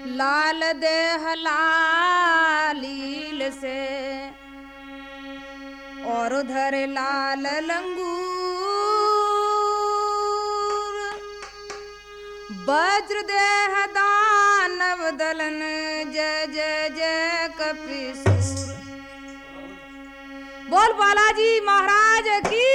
लाल देह लालील से और उधर लाल लंगूर वज्र देह दानव दलन जय जय जय कपीसूर। बोल बालाजी महाराज की।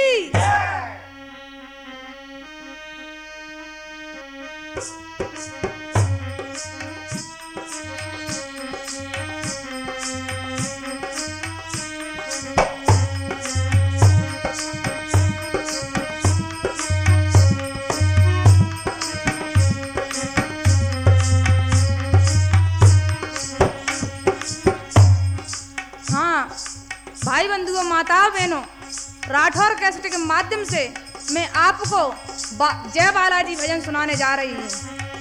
भाई बंधुओं, माताओं बहनों, राठौर कैसेट के माध्यम से मैं आपको जय बालाजी भजन सुनाने जा रही हूँ।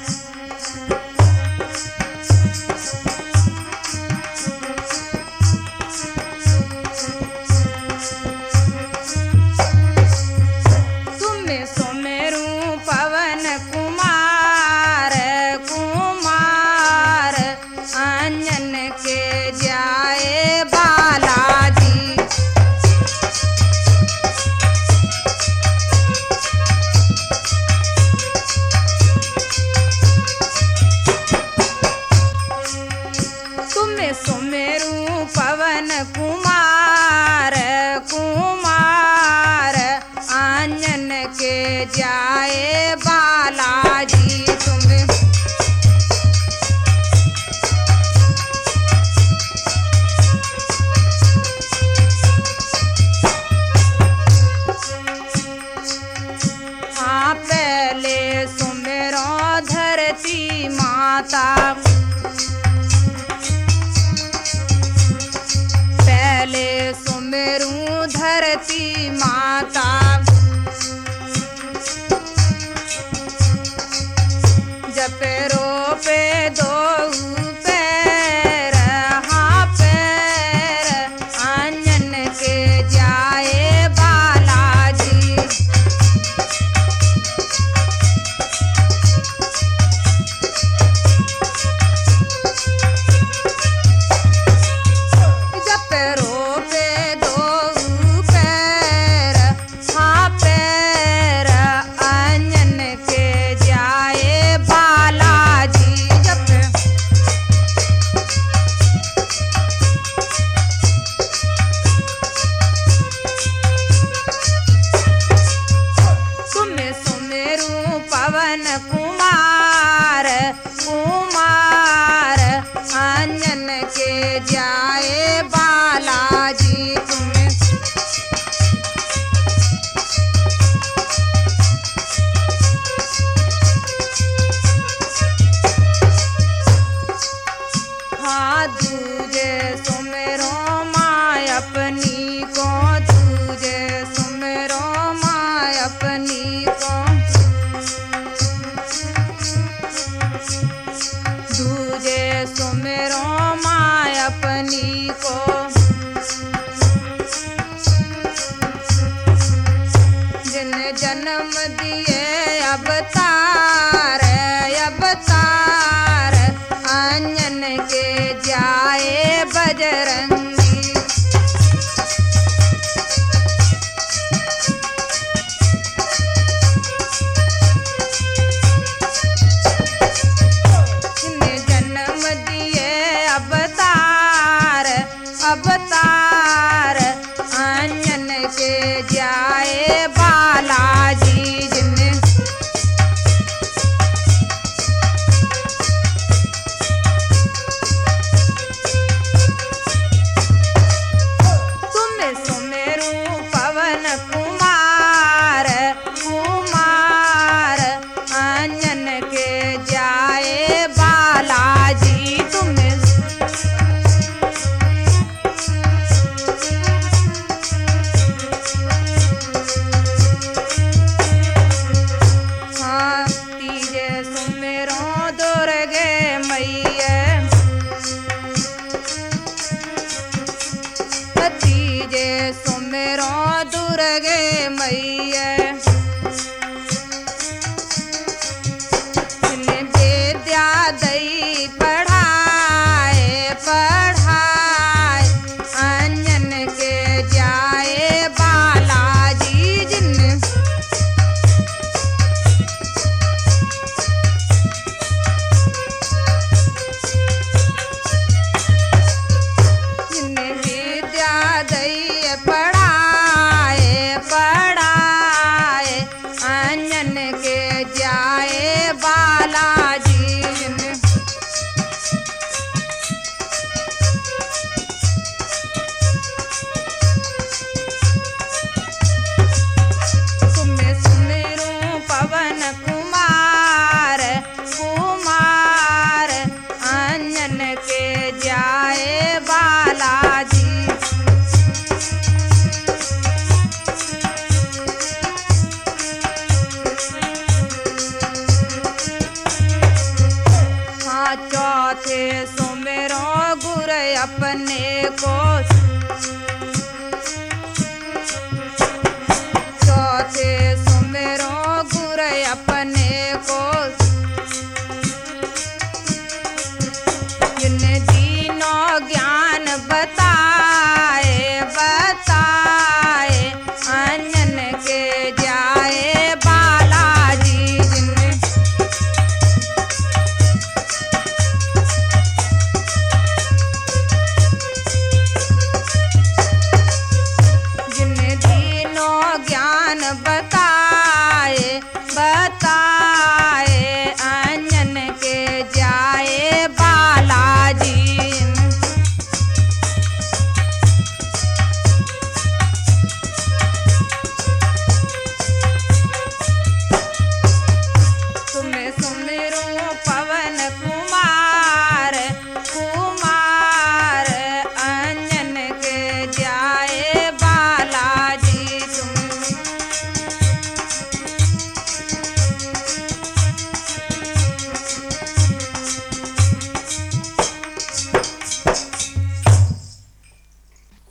तुम्हें सुमेरु पवन कुमार कुमार आंजन के जाए बालाजी। तुम्हें सुमेरु पवन कुमार कुमार आंजन के जाए बालाजी। तुम्हें हाँ पहले सुमेरो धरती माता, पहले सुमेरू धरती माता। जपे रोपे दो पैर हाँ पैर आंजन के जाए बालाजी। जपे रोपे दो पैर हाँ पैर आंजन के जाए बालाजी। जपे तुम्हें सुमेरु पवन कुमार कुमार आंजन के जाए बालाजी। तुम्हें हाँ दूजे सुमेरो माँ अपनी को, दूजे सुमेरो माँ अपनी को, दूजे सुमेरो माँ अपनी को। जिन जन्म दिए अवतार अवतार आंजन के जाए बजरंगी। जिन जन्म दिए अवतार अवतार आंजन के जाए बालाजी। जिन्हें तुम्हें सुमेरु पवन कुमार कुमार आंजन के जाए बालाजी। तुम्हें हाँ तीजे सुमेरो दुर्गे मैया, तीजे सुमेरो दुर्गे मैया। विद्या अपने को